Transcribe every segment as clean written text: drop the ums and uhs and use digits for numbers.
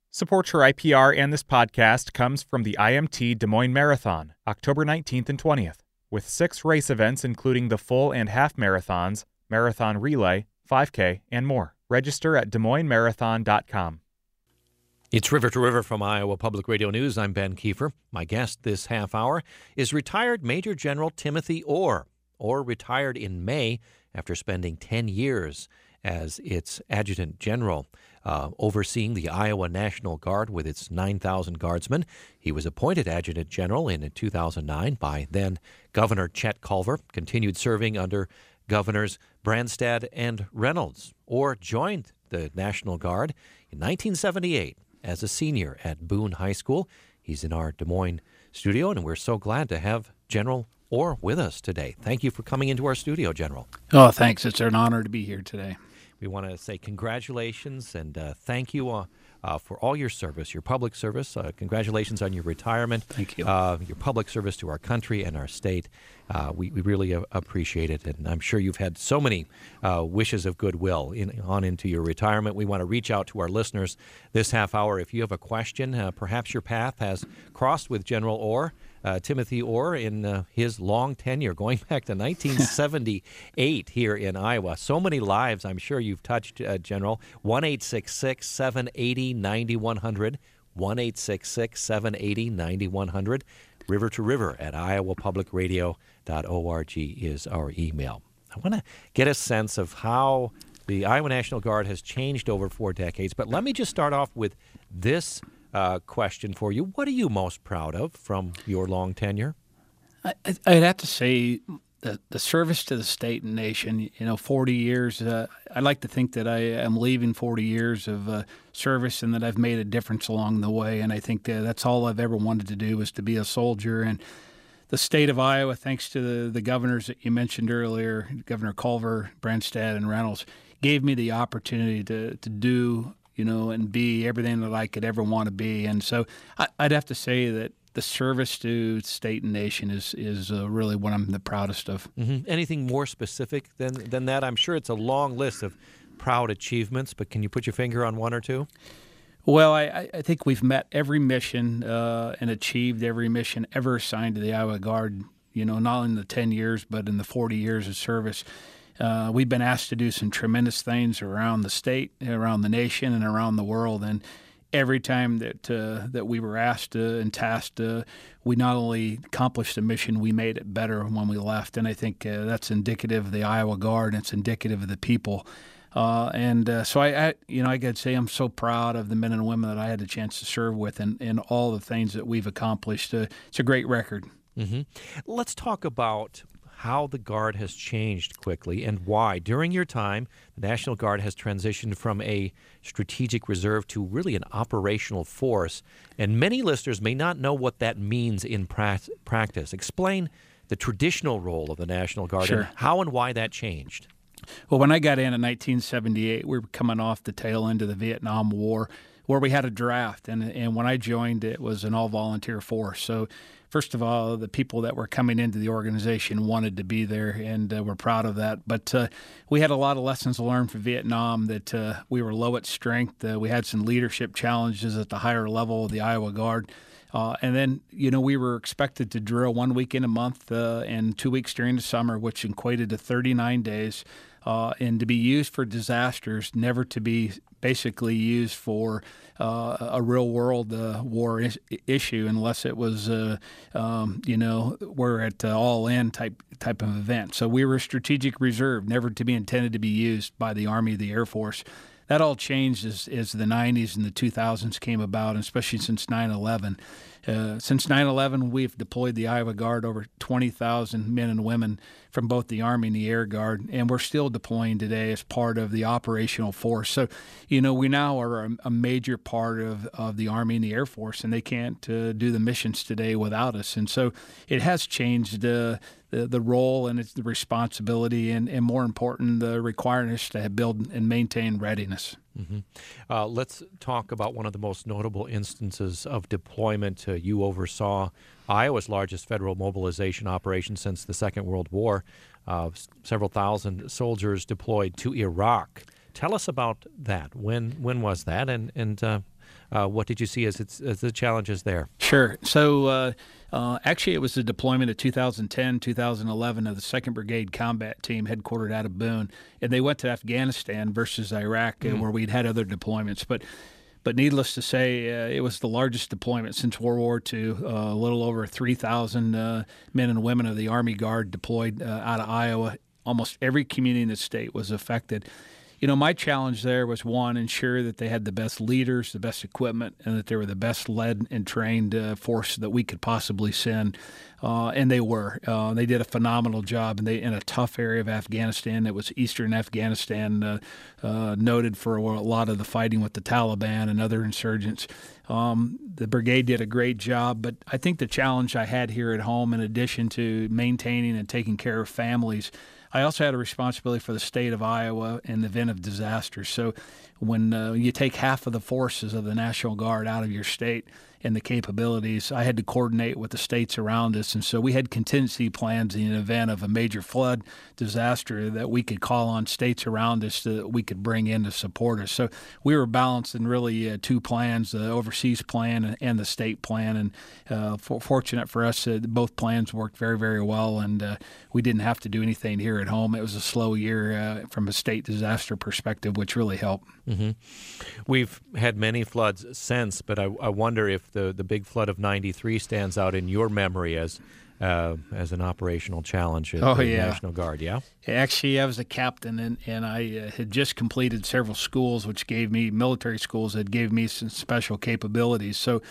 Support for IPR and this podcast comes from the IMT Des Moines Marathon, October 19th and 20th, with 6 race events including the full and half marathons, marathon relay, 5K, and more. Register at DesMoinesMarathon.com. It's River to River from Iowa Public Radio News. I'm Ben Kiefer. My guest this half hour is retired Major General Timothy Orr. Orr retired in May after spending 10 years as its adjutant general, overseeing the Iowa National Guard with its 9,000 guardsmen. He was appointed adjutant general in 2009 by then Governor Chet Culver, continued serving under Governors Branstad and Reynolds. Orr joined the National Guard in 1978 as a senior at Boone High School. He's in our Des Moines studio, and we're so glad to have General Orr with us today. Thank you for coming into our studio, General. Oh, thanks. It's an honor to be here today. We want to say congratulations and thank you for all your service, your public service. Congratulations on your retirement. Thank you. Your public service to our country and our state. We really appreciate it, and I'm sure you've had so many wishes of goodwill on into your retirement. We want to reach out to our listeners this half hour. If you have a question, perhaps your path has crossed with General Orr, Timothy Orr, in his long tenure, going back to 1978 here in Iowa. So many lives I'm sure you've touched, General. 1-866-780-9100, 1-866-780-9100. River to River at iowapublicradio.org is our email. I want to get a sense of how the Iowa National Guard has changed over 4 decades, but let me just start off with this question for you. What are you most proud of from your long tenure? I'd have to say the service to the state and nation. 40 years. I like to think that I am leaving 40 years of service and that I've made a difference along the way. And I think that's all I've ever wanted to do, was to be a soldier. And the state of Iowa, thanks to the governors that you mentioned earlier, Governor Culver, Branstad, and Reynolds, gave me the opportunity to do and be everything that I could ever want to be. And so I'd have to say that the service to state and nation is really what I'm the proudest of. Mm-hmm. Anything more specific than that? I'm sure it's a long list of proud achievements, but can you put your finger on one or two? Well, I think we've met every mission and achieved every mission ever assigned to the Iowa Guard, not in the 10 years, but in the 40 years of service. We've been asked to do some tremendous things around the state, around the nation, and around the world. And every time that we were asked and tasked, we not only accomplished the mission, we made it better when we left. And I think that's indicative of the Iowa Guard, and it's indicative of the people. So I got to say I'm so proud of the men and women that I had the chance to serve with, and all the things that we've accomplished. It's a great record. Mm-hmm. Let's talk about how the Guard has changed quickly and why. During your time, the National Guard has transitioned from a strategic reserve to really an operational force, and many listeners may not know what that means in practice. Explain the traditional role of the National Guard. Sure. And how and why that changed. Well, when I got in 1978, we were coming off the tail end of the Vietnam War, where we had a draft, and when I joined, it was an all-volunteer force. So first of all, the people that were coming into the organization wanted to be there, and we're proud of that. But we had a lot of lessons learned from Vietnam, that we were low at strength. We had some leadership challenges at the higher level of the Iowa Guard. And then, we were expected to drill 1 weekend a month and 2 weeks during the summer, which equated to 39 days, and to be used for disasters, never to be basically used for a real-world war issue, unless it was, we're at all-in type of event. So we were a strategic reserve, never to be intended to be used by the Army or the Air Force. That all changed as the 90s and the 2000s came about, especially since 9/11. Since 9/11, we've deployed the Iowa Guard over 20,000 men and women from both the Army and the Air Guard, and we're still deploying today as part of the operational force. So, we now are a major part of the Army and the Air Force, and they can't do the missions today without us. And so it has changed the role and it's the responsibility, and more important, the requirements to build and maintain readiness. Mm-hmm. Let's talk about one of the most notable instances of deployment. You oversaw Iowa's largest federal mobilization operation since the Second World War. Several thousand soldiers deployed to Iraq. Tell us about that. When was that? And What did you see as the challenges there? Sure. So actually, it was the deployment of 2010, 2011 of the 2nd Brigade Combat Team headquartered out of Boone. And they went to Afghanistan versus Iraq, where we'd had other deployments. But needless to say, it was the largest deployment since World War II. A little over 3,000 men and women of the Army Guard deployed out of Iowa. Almost every community in the state was affected. You know, my challenge there was, one, ensure that they had the best leaders, the best equipment, and that they were the best led and trained force that we could possibly send. And they were. They did a phenomenal job, and they in a tough area of Afghanistan. It was eastern Afghanistan, noted for a lot of the fighting with the Taliban and other insurgents. The brigade did a great job, but I think the challenge I had here at home, in addition to maintaining and taking care of families, I also had a responsibility for the state of Iowa in the event of disaster. So when you take half of the forces of the National Guard out of your state and the capabilities, I had to coordinate with the states around us. And so we had contingency plans in the event of a major flood disaster that we could call on states around us that we could bring in to support us. So we were balanced in really two plans, the overseas plan and the state plan. And fortunate for us, both plans worked very, very well, and we didn't have to do anything here at home. It was a slow year from a state disaster perspective, which really helped. Mm-hmm. We've had many floods since, but I wonder if the big flood of '93 stands out in your memory as an operational challenge at the National Guard. Yeah. Actually, I was a captain, and I had just completed several schools, which gave me military schools that gave me some special capabilities. So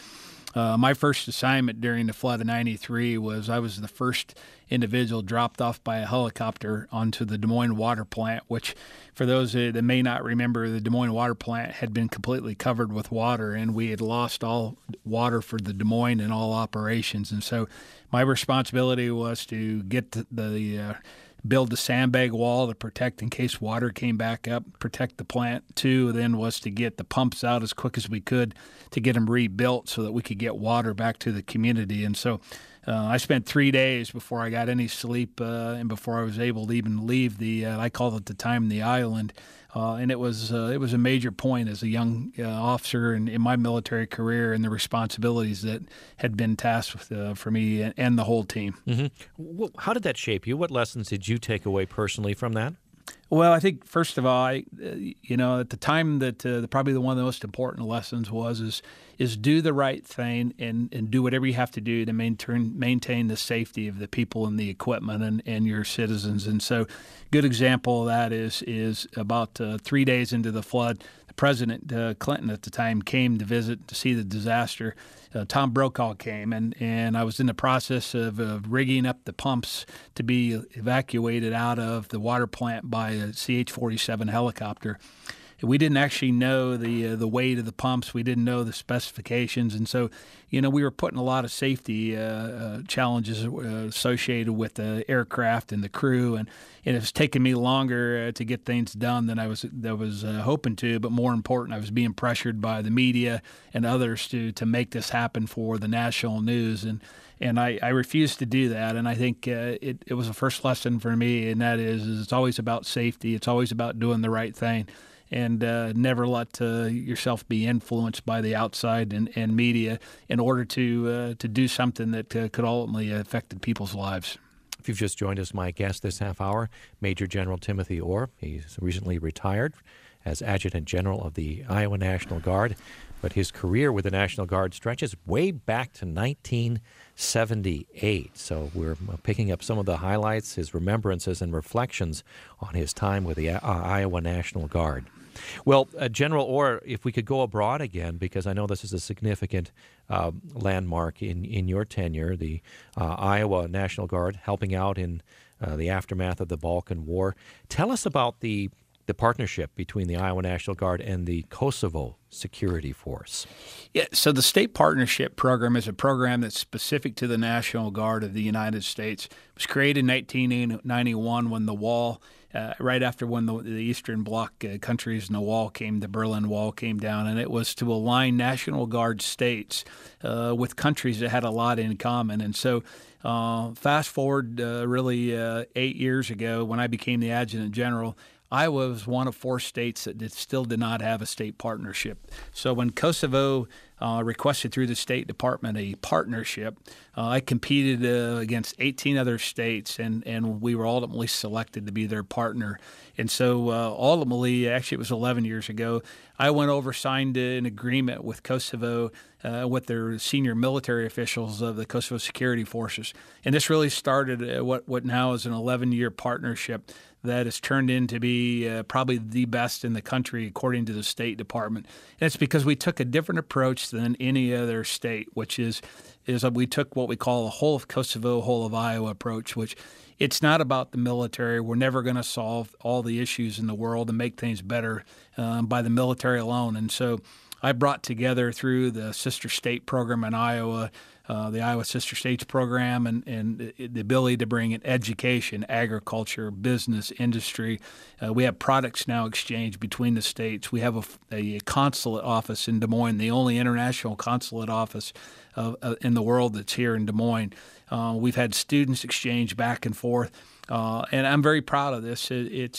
my first assignment during the flood of '93 was I was the first individual dropped off by a helicopter onto the Des Moines water plant, which, for those that may not remember, the Des Moines water plant had been completely covered with water, and we had lost all water for the Des Moines and all operations. And so my responsibility was to get build the sandbag wall to protect in case water came back up, protect the plant. Two, then was to get the pumps out as quick as we could to get them rebuilt so that we could get water back to the community. And so I spent 3 days before I got any sleep and before I was able to even leave I called it at the time the island. And it was a major point as a young officer in my military career, and the responsibilities that had been tasked with, for me and the whole team. Mm-hmm. Well, how did that shape you? What lessons did you take away personally from that? Well, I think first of all, at the time that probably one of the most important lessons is do the right thing and do whatever you have to do to maintain the safety of the people and the equipment and your citizens. And so, good example of that is about 3 days into the flood, the President Clinton at the time came to visit to see the disaster. Tom Brokaw came, and I was in the process of rigging up the pumps to be evacuated out of the water plant by a CH-47 helicopter. We didn't actually know the weight of the pumps. We didn't know the specifications. And so, we were putting a lot of safety challenges associated with the aircraft and the crew. And it was taking me longer to get things done than I was hoping to. But more important, I was being pressured by the media and others to make this happen for the national news. And I refused to do that. And I think it was the first lesson for me, and that is it's always about safety. It's always about doing the right thing. And never let yourself be influenced by the outside and media in order to do something that could ultimately affect people's lives. If you've just joined us, my guest this half hour, Major General Timothy Orr. He's recently retired as Adjutant General of the Iowa National Guard, but his career with the National Guard stretches way back to 1978. So we're picking up some of the highlights, his remembrances and reflections on his time with the Iowa National Guard. Well, General Orr, if we could go abroad again, because I know this is a significant landmark in your tenure, the Iowa National Guard helping out in the aftermath of the Balkan War. Tell us about the partnership between the Iowa National Guard and the Kosovo Security Force. Yeah, so the State Partnership Program is a program that's specific to the National Guard of the United States. It was created in 1991 when the wall, right after when the Eastern Bloc countries and the wall came, the Berlin Wall came down, and it was to align National Guard states with countries that had a lot in common. And so fast forward really 8 years ago when I became the Adjutant General, Iowa was one of 4 states that still did not have a state partnership. So when Kosovo requested through the State Department a partnership, I competed against 18 other states, and we were ultimately selected to be their partner. And so ultimately, actually it was 11 years ago, I went over, signed an agreement with Kosovo with their senior military officials of the Kosovo Security Forces. And this really started what now is an 11-year partnership that has turned into be probably the best in the country, according to the State Department. And it's because we took a different approach than any other state, which is we took what we call a whole of Kosovo, whole of Iowa approach, which it's not about the military. We're never going to solve all the issues in the world and make things better by the military alone. And so I brought together through the Sister State program in Iowa, the Iowa Sister States program, and the ability to bring in education, agriculture, business, industry. We have products now exchanged between the states. We have a consulate office in Des Moines, the only international consulate office in the world that's here in Des Moines. We've had students exchange back and forth. And I'm very proud of this.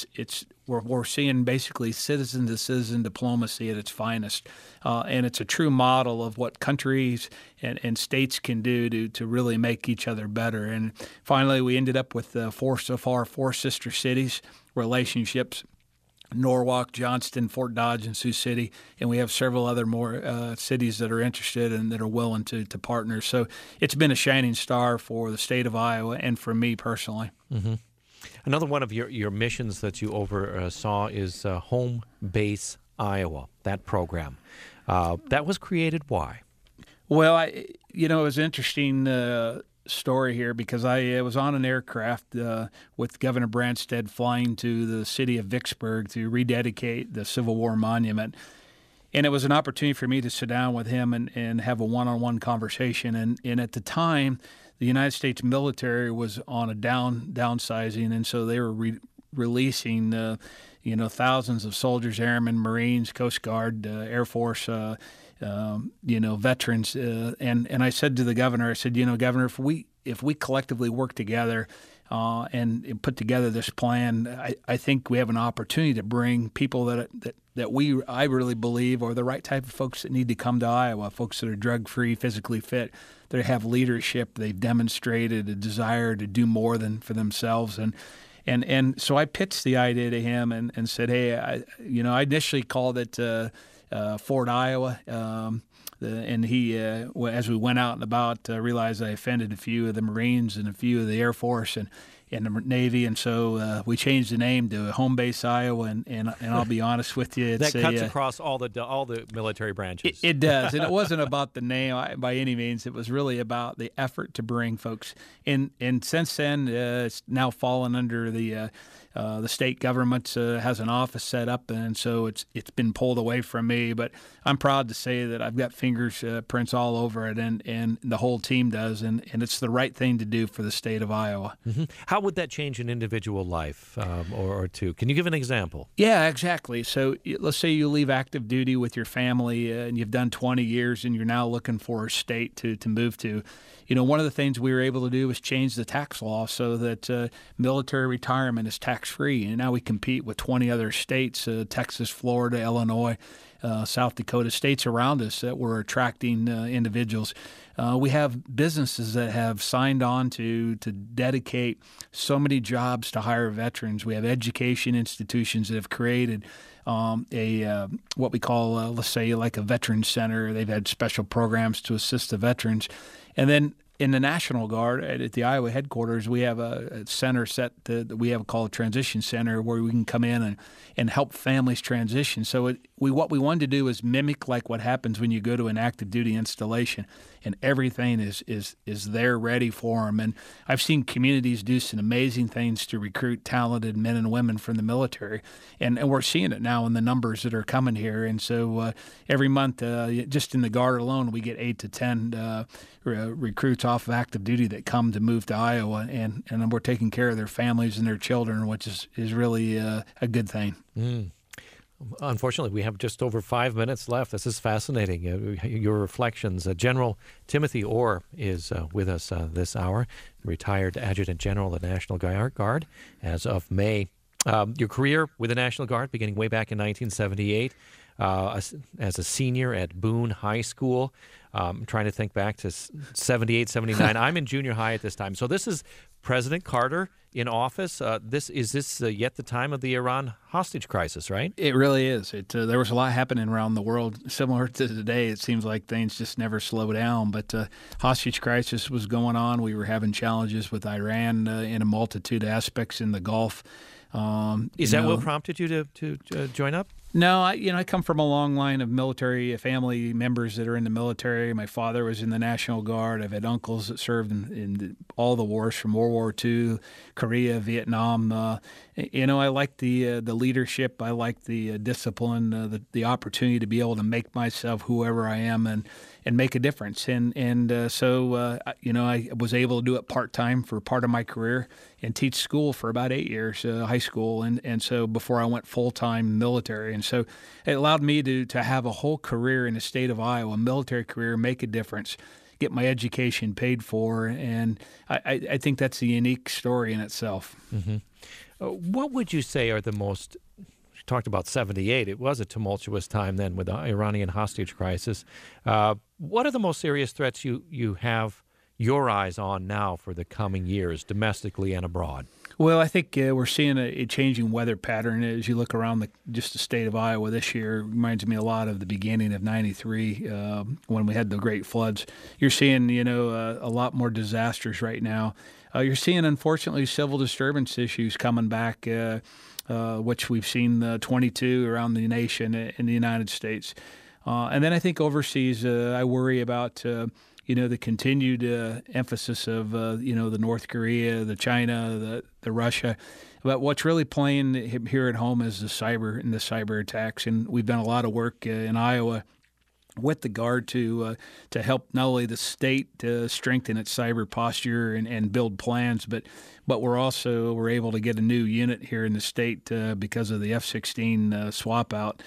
We're seeing basically citizen-to-citizen diplomacy at its finest, and it's a true model of what countries and states can do to really make each other better. And finally, we ended up with 4 sister cities relationships: Norwalk, Johnston, Fort Dodge, and Sioux City, and we have several other more cities that are interested and that are willing to partner. So it's been a shining star for the state of Iowa and for me personally. Mm-hmm. Another one of your missions that you oversaw is Home Base Iowa, that program. That was created why? Well, it was an interesting story here because I was on an aircraft with Governor Branstad flying to the city of Vicksburg to rededicate the Civil War monument. And it was an opportunity for me to sit down with him and have a one-on-one conversation. And at the time, the United States military was on a downsizing, and so they were releasing thousands of soldiers, airmen, Marines, Coast Guard, Air Force, veterans. And I said to the governor, I said, Governor, if we collectively work together and put together this plan, I think we have an opportunity to bring people that I really believe are the right type of folks that need to come to Iowa, folks that are drug-free, physically fit, that have leadership. They've demonstrated a desire to do more than for themselves. And so I pitched the idea to him and said, hey, I initially called it Fort Iowa. And he, as we went out and about, realized I offended a few of the Marines and a few of the Air Force and the Navy, and so we changed the name to Home Base Iowa. And I'll be honest with you, that cuts across all the military branches. It does, and it wasn't about the name by any means. It was really about the effort to bring folks. And since then, it's now fallen under the state government has an office set up, and so it's been pulled away from me. But I'm proud to say that I've got fingerprints all over it, and the whole team does, and it's the right thing to do for the state of Iowa. Mm-hmm. How would that change an individual life or two? Can you give an example? Yeah, exactly. So let's say you leave active duty with your family and you've done 20 years and you're now looking for a state to move to. One of the things we were able to do was change the tax law so that military retirement is tax-free. And now we compete with 20 other states, Texas, Florida, Illinois, South Dakota, states around us that we're attracting individuals. We have businesses that have signed on to dedicate so many jobs to hire veterans. We have education institutions that have created what we call, let's say, like a veterans center. They've had special programs to assist the veterans. And then in the National Guard at the Iowa headquarters, we have a center set that we have called a transition center where we can come in and help families transition. So what we wanted to do is mimic like what happens when you go to an active duty installation and everything is there ready for them. And I've seen communities do some amazing things to recruit talented men and women from the military. And we're seeing it now in the numbers that are coming here. And so every month, just in the Guard alone, we get 8 to 10 recruits off of active duty that come to move to Iowa. And we're taking care of their families and their children, which is really a good thing. Mm. Unfortunately, we have just over 5 minutes left. This is fascinating, your reflections. General Timothy Orr is with us this hour, retired Adjutant General of the National Guard as of May Your career with the National Guard beginning way back in 1978 as a senior at Boone High School. I'm trying to think back to 78, 79. I'm in junior high at this time. So this is President Carter in office. This yet the time of the Iran hostage crisis, right? It really is. There was a lot happening around the world. Similar to today, it seems like things just never slow down. But hostage crisis was going on. We were having challenges with Iran in a multitude of aspects in the Gulf. Is that what prompted you to join up? No, I come from a long line of military family members that are in the military. My father was in the National Guard. I've had uncles that served in all the wars from World War II, Korea, Vietnam. I like the leadership. I like the discipline, the opportunity to be able to make myself whoever I am and make a difference. So I was able to do it part-time for part of my career and teach school for about 8 years, high school, and so before I went full-time military. And so it allowed me to have a whole career in the state of Iowa, a military career, make a difference, get my education paid for, and I think that's a unique story in itself. Mm-hmm. What would you say are the most, you talked about 78, it was a tumultuous time then with the Iranian hostage crisis. What are the most serious threats you have your eyes on now for the coming years, domestically and abroad? Well, I think we're seeing a changing weather pattern as you look around just the state of Iowa this year. It reminds me a lot of the beginning of '93 when we had the great floods. You're seeing, a lot more disasters right now. You're seeing, unfortunately, civil disturbance issues coming back, which we've seen 22 around the nation in the United States. And then I think overseas, I worry about the continued emphasis of, the North Korea, the China, the Russia. But what's really playing here at home is the cyber attacks. And we've done a lot of work in Iowa with the Guard to help not only the state strengthen its cyber posture and build plans, but we're able to get a new unit here in the state because of the F-16 swap out.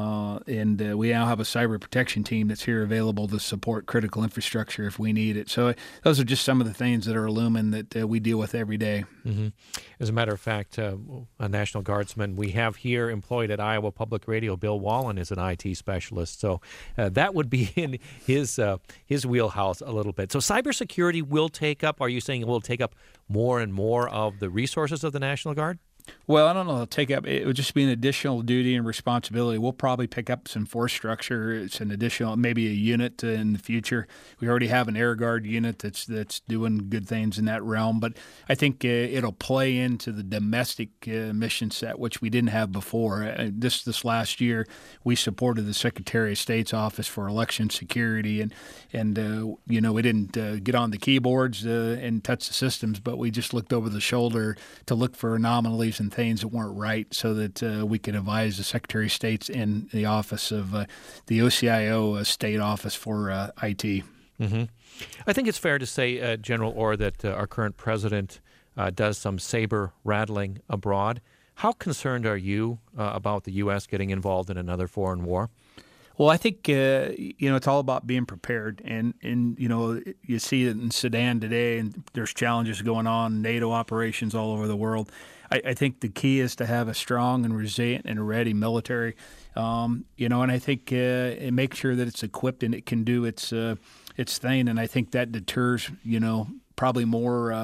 And we now have a cyber protection team that's here available to support critical infrastructure if we need it. So those are just some of the things that are looming that we deal with every day. Mm-hmm. As a matter of fact, a National Guardsman we have here employed at Iowa Public Radio, Bill Wallen, is an IT specialist. So that would be in his wheelhouse a little bit. So cybersecurity will take up, are you saying it will take up more and more of the resources of the National Guard? Well, I don't know. It would just be an additional duty and responsibility. We'll probably pick up some force structure. It's an additional, maybe a unit in the future. We already have an Air Guard unit that's doing good things in that realm. But I think it'll play into the domestic mission set, which we didn't have before. This last year, we supported the Secretary of State's Office for Election Security, and we didn't get on the keyboards and touch the systems, but we just looked over the shoulder to look for anomalies and things that weren't right so that we could advise the Secretary of State's in the office of the OCIO state office for IT. Mm-hmm. I think it's fair to say, General Orr, that our current president does some saber rattling abroad. How concerned are you about the U.S. getting involved in another foreign war? Well, I think, it's all about being prepared. And you see it in Sudan today, and there's challenges going on, NATO operations all over the world. I think the key is to have a strong and resilient and ready military, and I think make sure that it's equipped and it can do its thing. And I think that deters, probably more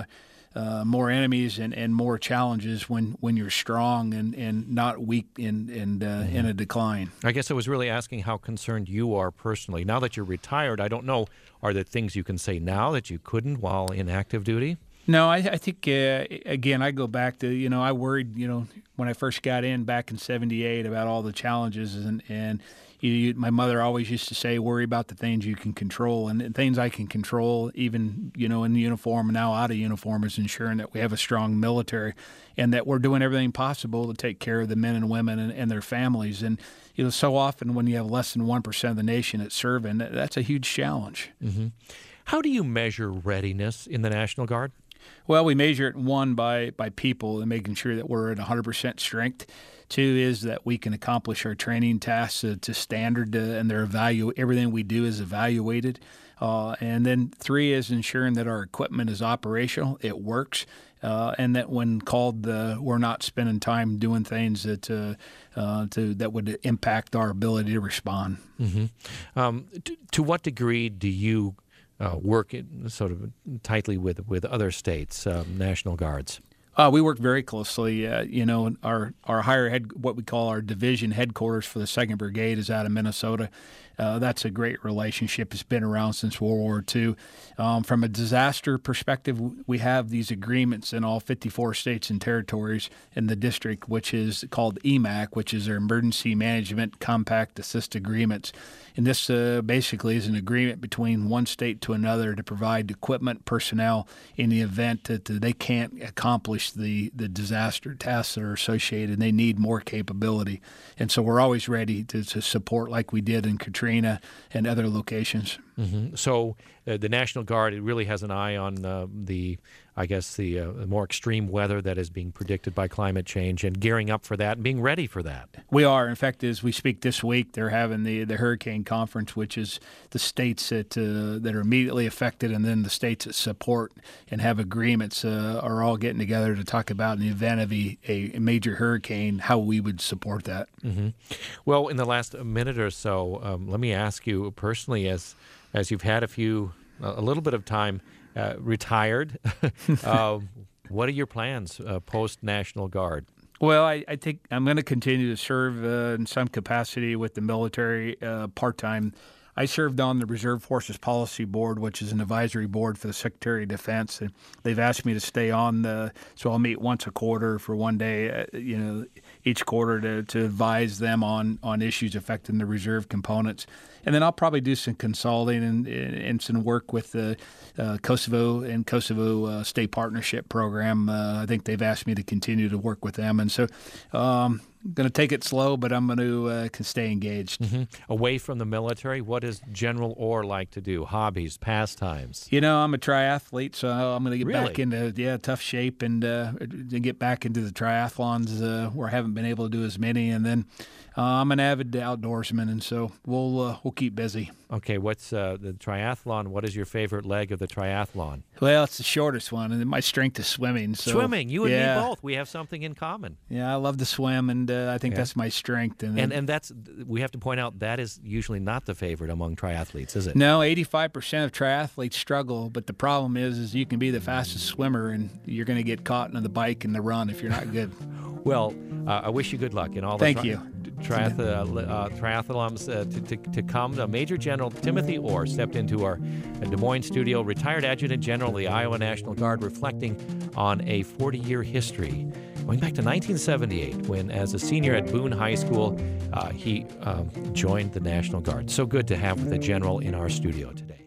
enemies and more challenges when you're strong and not weak and in a decline. I guess I was really asking how concerned you are personally. Now that you're retired, I don't know, are there things you can say now that you couldn't while in active duty? No, I think, again, I go back to, I worried, when I first got in back in 78 about all the challenges. And my mother always used to say, worry about the things you can control. And things I can control, even, in uniform and now out of uniform, is ensuring that we have a strong military and that we're doing everything possible to take care of the men and women and their families. And, so often when you have less than 1% of the nation that's serving, that's a huge challenge. Mm-hmm. How do you measure readiness in the National Guard? Well, we measure it, by people and making sure that we're at 100% strength. 2 is that we can accomplish our training tasks to standard, and everything we do is evaluated. And then 3 is ensuring that our equipment is operational, it works, and that when called, we're not spending time doing things that would impact our ability to respond. Mm-hmm. To what degree do you work sort of tightly with other states, National Guards? We work very closely. Our what we call our division headquarters for the 2nd Brigade is out of Minnesota. That's a great relationship. It's been around since World War II. From a disaster perspective, we have these agreements in all 54 states and territories in the district, which is called EMAC, which is our Emergency Management Compact Assist Agreements. And this basically is an agreement between one state to another to provide equipment, personnel in the event that they can't accomplish the disaster tasks that are associated. They need more capability. And so we're always ready to support like we did in Katrina and other locations. Mm-hmm. So the National Guard, it really has an eye on the more extreme weather that is being predicted by climate change and gearing up for that and being ready for that. We are. In fact, as we speak this week, they're having the Hurricane Conference, which is the states that are immediately affected, and then the states that support and have agreements are all getting together to talk about in the event of a major hurricane, how we would support that. Mm-hmm. Well, in the last minute or so, let me ask you personally, as you've had a little bit of time retired, what are your plans post National Guard? Well, I think I'm going to continue to serve in some capacity with the military part-time. I served on the Reserve Forces Policy Board, which is an advisory board for the Secretary of Defense, and they've asked me to stay on so I'll meet once a quarter for one day, each quarter to advise them on issues affecting the reserve components. And then I'll probably do some consulting and some work with the Kosovo State Partnership Program. I think they've asked me to continue to work with them. And so I'm going to take it slow, but I'm going to stay engaged. Mm-hmm. Away from the military, what does General Orr like to do? Hobbies, pastimes? I'm a triathlete, so I'm going to get Really? back into tough shape and get back into the triathlons where I haven't been able to do as many. And then I'm an avid outdoorsman, and so we'll keep busy. Okay, what's the triathlon? What is your favorite leg of the triathlon? Well, it's the shortest one, and my strength is swimming. So, swimming, you and me both. We have something in common. Yeah, I love to swim, and I think that's my strength. And that's, we have to point out, that is usually not the favorite among triathletes, is it? No, 85% of triathletes struggle, but the problem is you can be the fastest swimmer, and you're going to get caught in the bike and the run if you're not good. Well, I wish you good luck in all the Thank you. triathlons to come. Major General Timothy Orr stepped into our Des Moines studio, retired Adjutant General of the Iowa National Guard, reflecting on a 40-year history, going back to 1978, when, as a senior at Boone High School, he joined the National Guard. So good to have the General in our studio today.